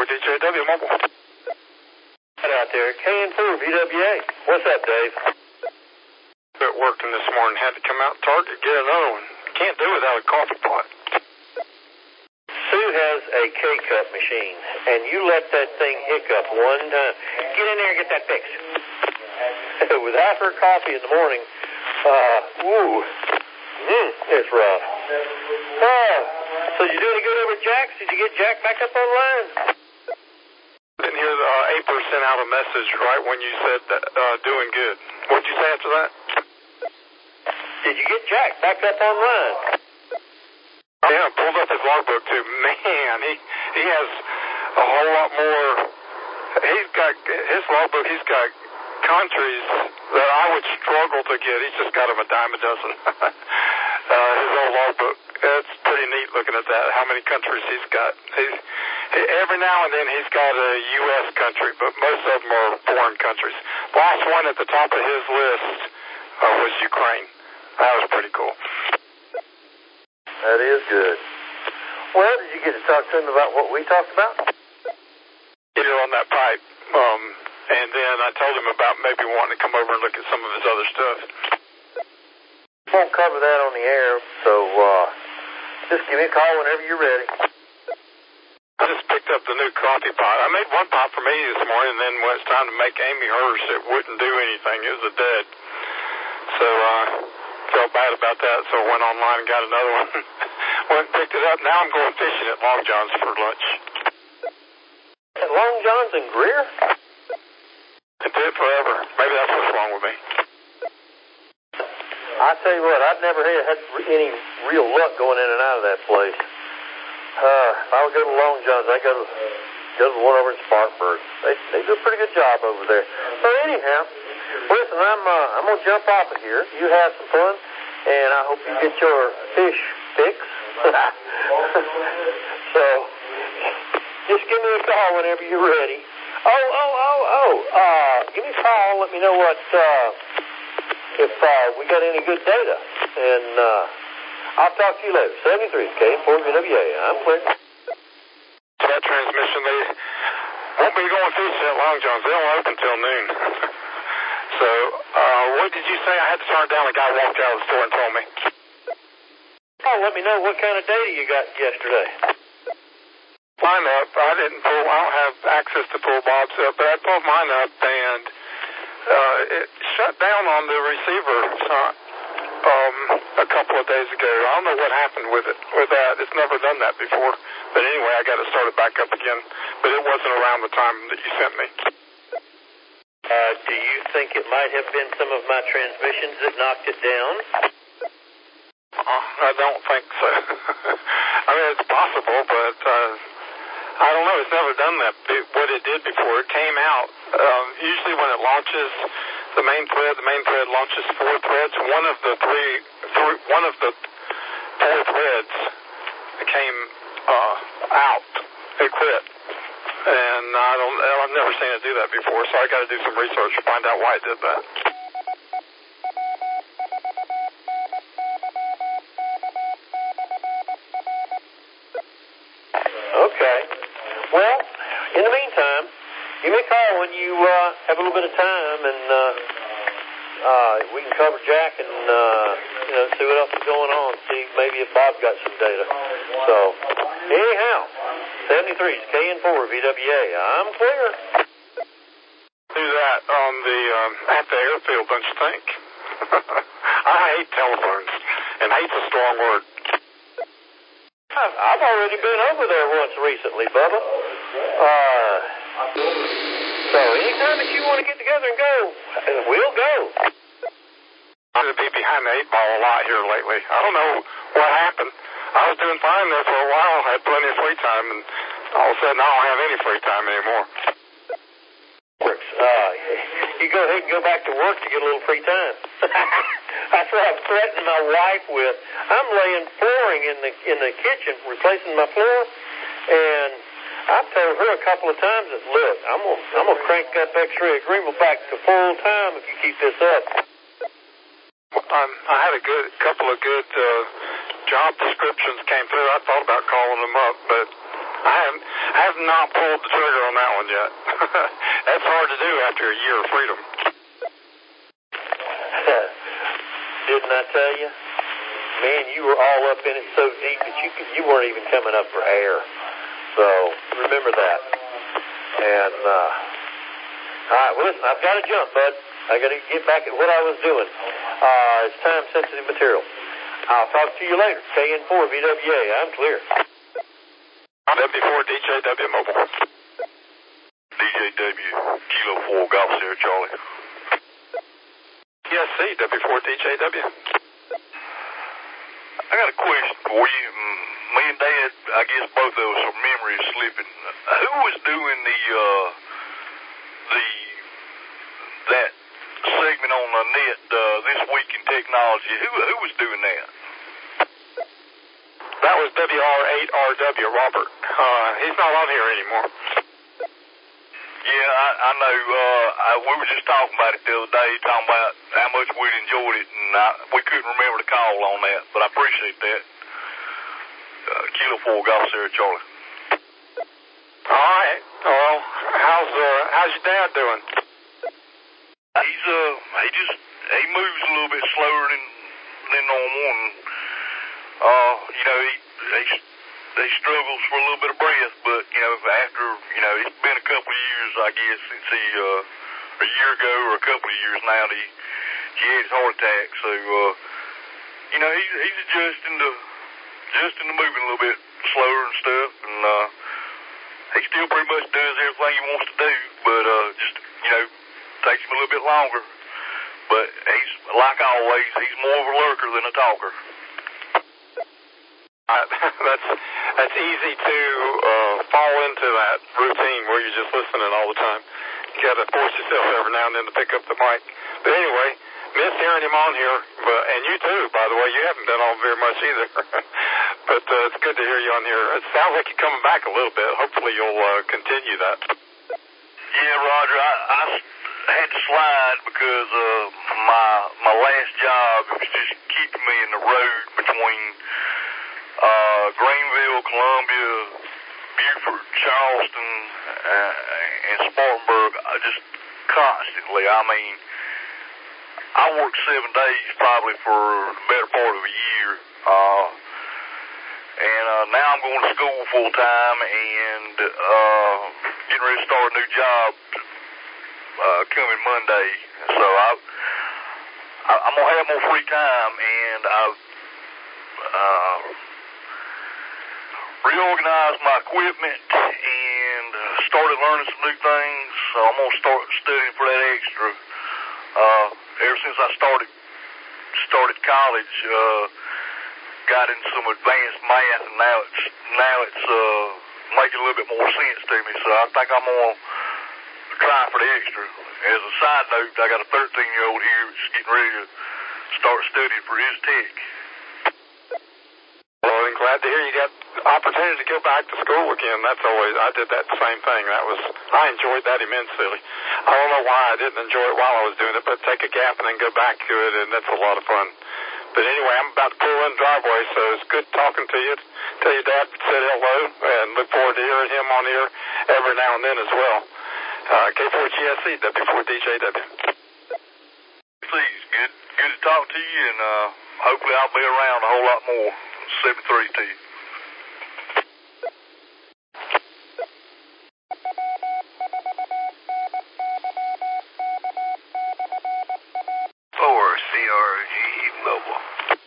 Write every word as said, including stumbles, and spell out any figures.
D J W Mobile. Right out there, K N four V W A. What's up, Dave? Been working this morning, had to come out to Target, get another one. Can't do without a coffee pot. Sue has a K-Cup machine, and you let that thing hiccup one time. Get in there and get that fixed. Without her coffee in the morning, uh, ooh, mm, it's rough. Uh, so you do any good over at Jack's? Did you get Jack back up online? Didn't hear the uh, April sent out a message right when you said that, uh, doing good. What'd you say after that? Did you get Jack back up online? Yeah, pulled up his logbook too. Man, he he has a whole lot more. He's got his logbook. He's got countries that I would struggle to get. He's just got them a dime a dozen. uh, his old logbook. It's pretty neat looking at that. How many countries he's got. He's he, every now and then he's got a U S country, but most of them are foreign countries. Last one at the top of his list uh, was Ukraine. That was pretty cool. That is good. Well, did you get to talk to him about what we talked about? You're on that pipe. Um, and then I told him about maybe wanting to come over and look at some of his other stuff. Won't cover that on the air, so uh, just give me a call whenever you're ready. I just picked up the new coffee pot. I made one pot for me this morning, and then when it's time to make Amy hers, it wouldn't do anything. It was a dud. So, uh... felt bad about that, so I went online and got another one. Went and picked it up. Now I'm going fishing at Long John's for lunch. At Long John's in Greer? It did forever. Maybe that's what's wrong with me. I tell you what, I've never had, had any real luck going in and out of that place. Uh, if I would go to Long John's, I'd go to, go to the one over in Spartanburg. They, they do a pretty good job over there. So anyhow, listen, I'm uh, I'm gonna jump off of here. You have some fun, and I hope you get your fish fix. So just give me a call whenever you're ready. Oh, oh, oh, oh. Uh, give me a call. Let me know what uh, if uh, we got any good data, and uh, I'll talk to you later. seventy-three K four V W A. I'm clear. That transmission, they won't be going fishing at Long John's. They don't open till noon. So, uh, what did you say? I had to turn it down. A guy walked out of the store and told me. Oh, let me know what kind of data you got yesterday. Mine up. I didn't pull. I don't have access to pull Bob's up, but I pulled mine up and uh, it shut down on the receiver um, a couple of days ago. I don't know what happened with it. With that, it's never done that before. But anyway, I got to start it back up again. But it wasn't around the time that you sent me. Uh, do you think it might have been some of my transmissions that knocked it down? Uh, I don't think so. I mean, it's possible, but uh, I don't know. It's never done that. It, what it did before, it came out. Um, usually when it launches the main thread, the main thread launches four threads. One of the three, three one of the four threads came uh, out. It quit. And I don't, I've never seen it do that before, so I got to do some research to find out why it did that. Okay. Well, in the meantime, give me a call when you uh, have a little bit of time, and uh, uh, we can cover Jack and uh, you know see what else is going on. See maybe if Bob got some data. So anyhow. seventy-three is K N four V W A. I'm clear. Do that on the um, at the airfield, don't you think? I hate telephones, and hate's a strong word. I've, I've already been over there once recently, Bubba. Uh, so anytime that you want to get together and go, we'll go. I'm going to be behind the eight ball a lot here lately. I don't know what happened. I was doing fine there for a while. I had plenty of free time, and all of a sudden I don't have any free time anymore. Works. Uh, you go ahead and go back to work to get a little free time. That's what I'm threatening my wife with. I'm laying flooring in the in the kitchen, replacing my floor, and I've told her a couple of times that look, I'm gonna I'm gonna crank that X-ray agreement back to full time if you keep this up. Um, I had a good couple of good uh, job descriptions came through. I thought about calling them up, but I have, I have not pulled the trigger on that one yet. That's hard to do after a year of freedom. Didn't I tell you? Man, you were all up in it so deep that you could, you weren't even coming up for air. So remember that. And uh, all right, well, listen, I've got to jump, bud. I got to get back at what I was doing. Uh, it's time-sensitive material. I'll talk to you later. K N four V W A. I'm clear. W four D J W Mobile. D J W Kilo four Golf Sierra Charlie. Yes, C W four D J W. I got a question for you. Me and Dad, I guess both of us, our memory is slipping. Who was doing the uh, the that segment on the net, uh, This Week in Technology? Who who was doing that? That was W R eight R W, Robert. Uh, he's not on here anymore. Yeah, I, I know. Uh, I, we were just talking about it the other day, talking about how much we'd enjoyed it, and I, we couldn't remember the call on that, but I appreciate that. Uh, Kilo four Golf Sierra Charlie. All right. Well, how's uh, how's your dad doing? He's uh, he just he moves a little bit slower than than normal, and uh, you know, he he he struggles for a little bit of breath, but you know, after you know, it's been a couple of years, I guess, since he uh, a year ago or a couple of years now, that he he had his heart attack, so uh, you know, he's he's adjusting to adjusting to moving a little bit slower and stuff, and uh, he still pretty much does everything he wants to do, but uh, just you know, takes him a little bit longer. But he's, like always, he's more of a lurker than a talker. Uh, that's that's easy to uh, fall into that routine where you're just listening all the time. You got to force yourself every now and then to pick up the mic. But anyway, miss hearing him on here, but and you too, by the way. You haven't been on very much either. But uh, it's good to hear you on here. It sounds like you're coming back a little bit. Hopefully you'll uh, continue that. Yeah, Roger, I, I had to slide because uh, my my last job, it was just keeping me in the road between uh, Greenville, Columbia, Beaufort, Charleston, uh, and Spartanburg. I just constantly, I mean, I worked seven days probably for the better part of a year. Uh, and uh, now I'm going to school full time and uh, getting ready to start a new job uh, coming Monday. So I, I, I'm going to have more free time, and I've uh, reorganized my equipment and started learning some new things. So I'm going to start studying for that extra. Uh, ever since I started started college, uh, got into some advanced math, and now it's now it's uh, making a little bit more sense to me. So I think I'm gonna try for the extra. As a side note, I got a thirteen-year-old here that's getting ready to start studying for his tech. Well, I'm glad to hear you got the opportunity to go back to school again. That's always, I did that same thing. That was, I enjoyed that immensely. I don't know why I didn't enjoy it while I was doing it, but take a gap and then go back to it, and that's a lot of fun. But anyway, I'm about to pull in the driveway, so it's good talking to you. Tell your dad said hello, and look forward to hearing him on here every now and then as well. Uh, K four G S C, W four D J W. Please, good, good to talk to you, and uh, hopefully I'll be around a whole lot more. seven three T. For C R G Mobile.